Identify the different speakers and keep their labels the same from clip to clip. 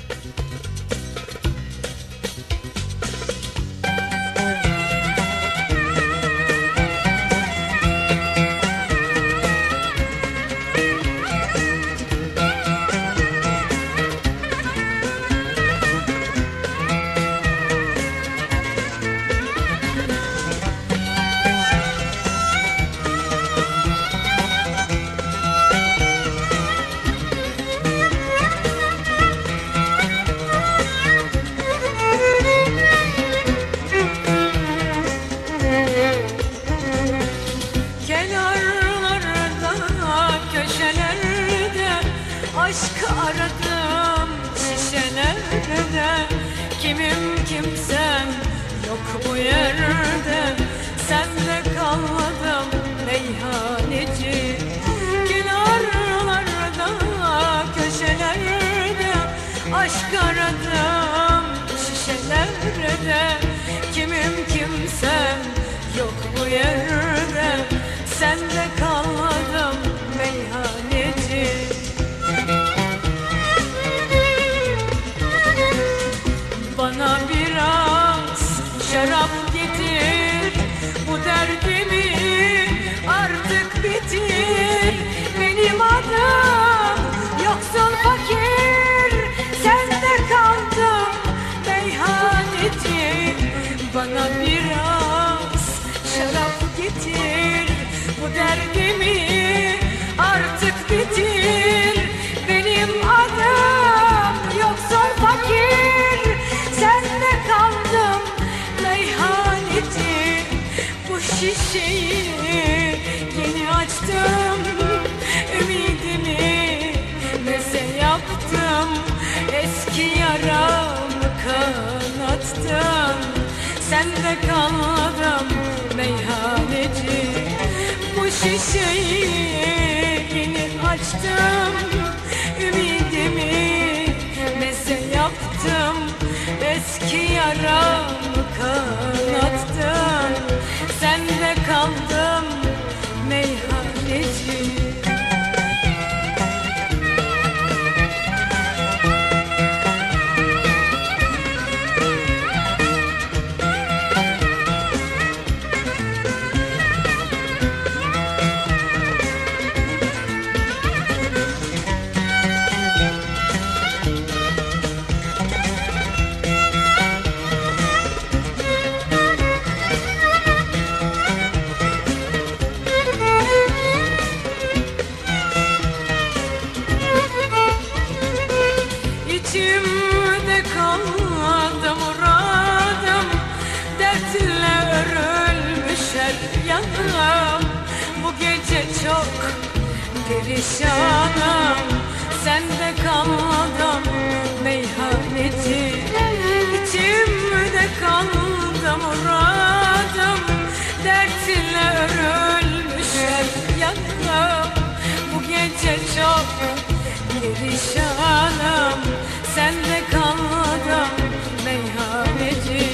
Speaker 1: Aşk aradım şişelerde, kimim kimsem yok bu yerde. Sende kalmadım meyhaneci, kenarlarda köşelerde. Aşk aradım şişelerde, kimim kimsem yok bu yerde. Sende kalmadım meyhaneci. Bana biraz şarap getir, bu derdimi artık bitir. Benim adım yoksul fakir, sende kaldım meyhaneci. Bana biraz şarap getir, bu derdimi artık bitir. Benim adım yoksul fakir, sende kaldım meyhaneci. Bu şişeyi yeni açtım, ümidimi meze yaptım. Eski yaramı kanattım, sende kaldım meyhaneci. Bu şişeyi yeni açtım, ümidimi meze yaptım. Eski yaramı kanattım, sende kaldım meyhaneci. İçimde kaldı muradım, dertle örülmüş her yanım. Bu gece çok perişanım, sende kaldım meyhaneci. İçimde kaldı muradım, dertle örülmüş her yanım. Bu gece çok perişanım, sende kaldım meyhaneci.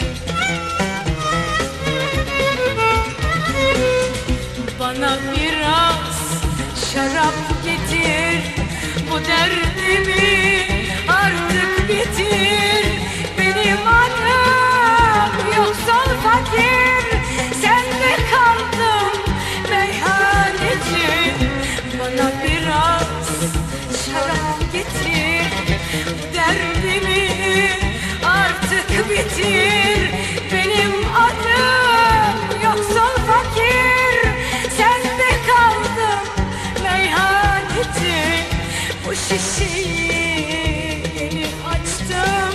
Speaker 1: Bana biraz şarap getir, bu derdimi artık bitir. Benim adım yoksul fakir, sende kaldım meyhaneci. Bana biraz şarap getir, derdimi artık bitir. Benim adım yoksul fakir, sende kaldım meyhaneci. Bu şişeyi yeni açtım,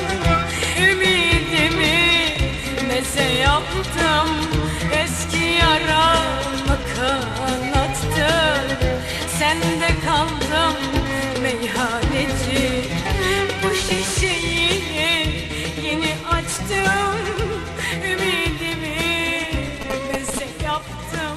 Speaker 1: ümidimi meze yaptım. Eski yaramı kanattım, sende kaldım meyhaneci. Bu şişeyi yeni açtım, ümidimi meze yaptım.